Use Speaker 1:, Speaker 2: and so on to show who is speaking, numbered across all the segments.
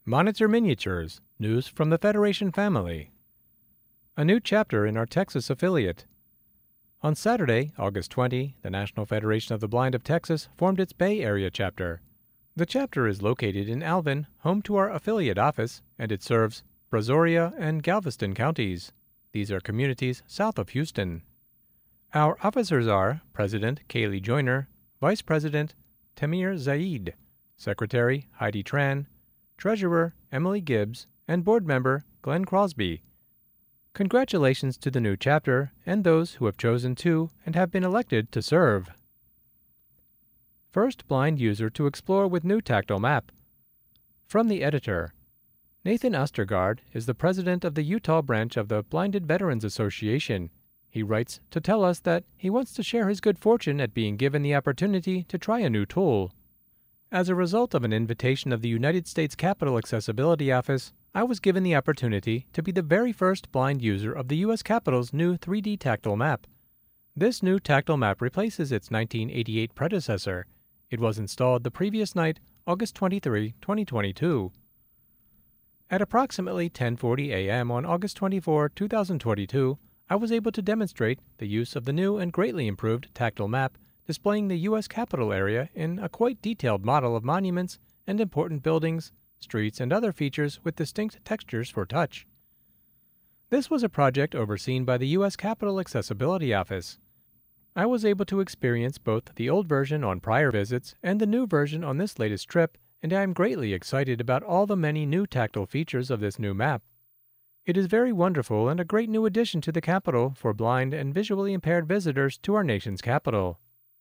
Speaker 1: Monitor Miniatures, news from the Federation family. A new chapter in our Texas affiliate. On Saturday, August 20, the National Federation of the Blind of Texas formed its Bay Area chapter. The chapter is located in Alvin, home to our affiliate office, and it serves Brazoria and Galveston counties. These are communities south of Houston. Our officers are President Kaylee Joyner, Vice President Tamir Zaid, Secretary Heidi Tran, Treasurer Emily Gibbs, and Board Member Glenn Crosby. Congratulations to the new chapter and those who have chosen to and have been elected to serve. First blind user to explore with new tactile map. From the editor, Nathan Ostergaard is the president of the Utah branch of the Blinded Veterans Association. He writes to tell us that he wants to share his good fortune at being given the opportunity to try a new tool. As a result of an invitation of the United States Capitol Accessibility Office, I was given the opportunity to be the very first blind user of the U.S. Capitol's new 3D tactile map. This new tactile map replaces its 1988 predecessor. It was installed the previous night, August 23, 2022. At approximately 10:40 a.m. on August 24, 2022, I was able to demonstrate the use of the new and greatly improved tactile map displaying the U.S. Capitol area in a quite detailed model of monuments and important buildings, streets, and other features with distinct textures for touch. This was a project overseen by the U.S. Capitol Accessibility Office. I was able to experience both the old version on prior visits and the new version on this latest trip, and I am greatly excited about all the many new tactile features of this new map. It is very wonderful and a great new addition to the Capitol for blind and visually impaired visitors to our nation's capital.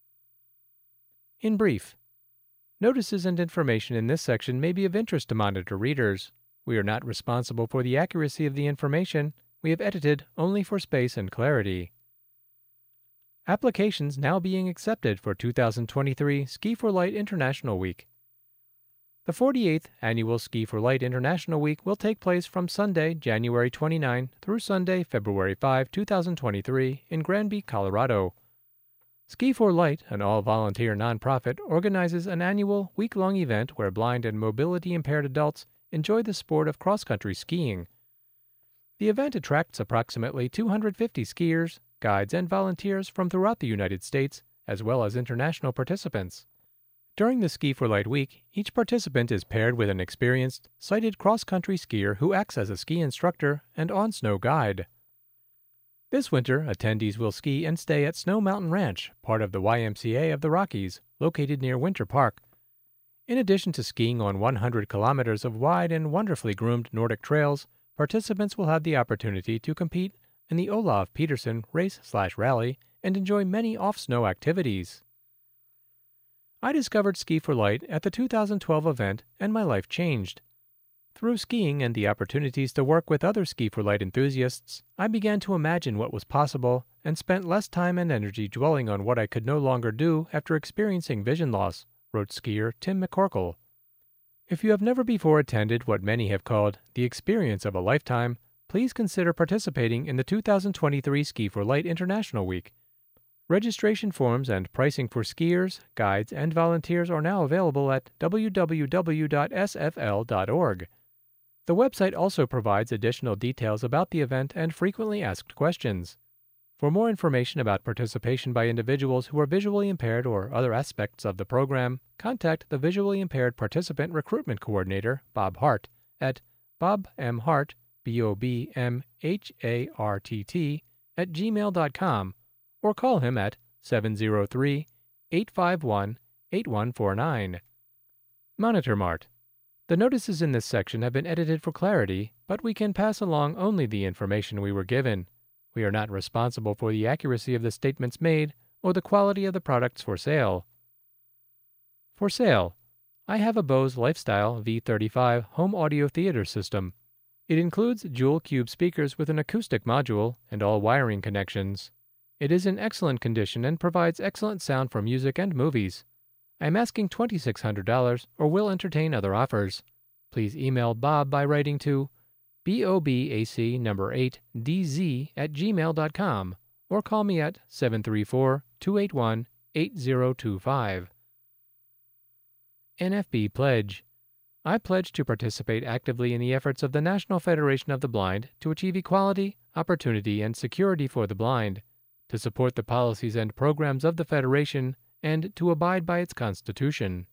Speaker 1: In brief, notices and information in this section may be of interest to Monitor readers. We are not responsible for the accuracy of the information. We have edited only for space and clarity. Applications now being accepted for 2023 Ski for Light International Week. The 48th Annual Ski for Light International Week will take place from Sunday, January 29 through Sunday, February 5, 2023 in Granby, Colorado. Ski for Light, an all-volunteer nonprofit, organizes an annual week-long event where blind and mobility-impaired adults enjoy the sport of cross-country skiing. The event attracts approximately 250 skiers, guides, and volunteers from throughout the United States, as well as international participants. During the Ski for Light week, each participant is paired with an experienced, sighted cross-country skier who acts as a ski instructor and on-snow guide. This winter, attendees will ski and stay at Snow Mountain Ranch, part of the YMCA of the Rockies, located near Winter Park. In addition to skiing on 100 kilometers of wide and wonderfully groomed Nordic trails, participants will have the opportunity to compete in the Olav Peterson Race/Rally and enjoy many off-snow activities. I discovered Ski for Light at the 2012 event and my life changed. Through skiing and the opportunities to work with other Ski for Light enthusiasts, I began to imagine what was possible and spent less time and energy dwelling on what I could no longer do after experiencing vision loss, wrote skier Tim McCorkle. If you have never before attended what many have called the experience of a lifetime, please consider participating in the 2023 Ski for Light International Week. Registration forms and pricing for skiers, guides, and volunteers are now available at www.sfl.org. The website also provides additional details about the event and frequently asked questions. For more information about participation by individuals who are visually impaired or other aspects of the program, contact the Visually Impaired Participant Recruitment Coordinator, Bob Hart, at bobmhart, BOBMHARTT, @gmail.com, or call him at 703-851-8149. Monitor Mart. The notices in this section have been edited for clarity, but we can pass along only the information we were given. We are not responsible for the accuracy of the statements made or the quality of the products for sale. For sale, I have a Bose Lifestyle V35 home audio theater system. It includes dual cube speakers with an acoustic module and all wiring connections. It is in excellent condition and provides excellent sound for music and movies. I am asking $2,600 or will entertain other offers. Please email Bob by writing to bobac8dz@gmail.com or call me at 734-281-8025. NFB Pledge. I pledge to participate actively in the efforts of the National Federation of the Blind to achieve equality, opportunity, and security for the blind, to support the policies and programs of the Federation, and to abide by its Constitution.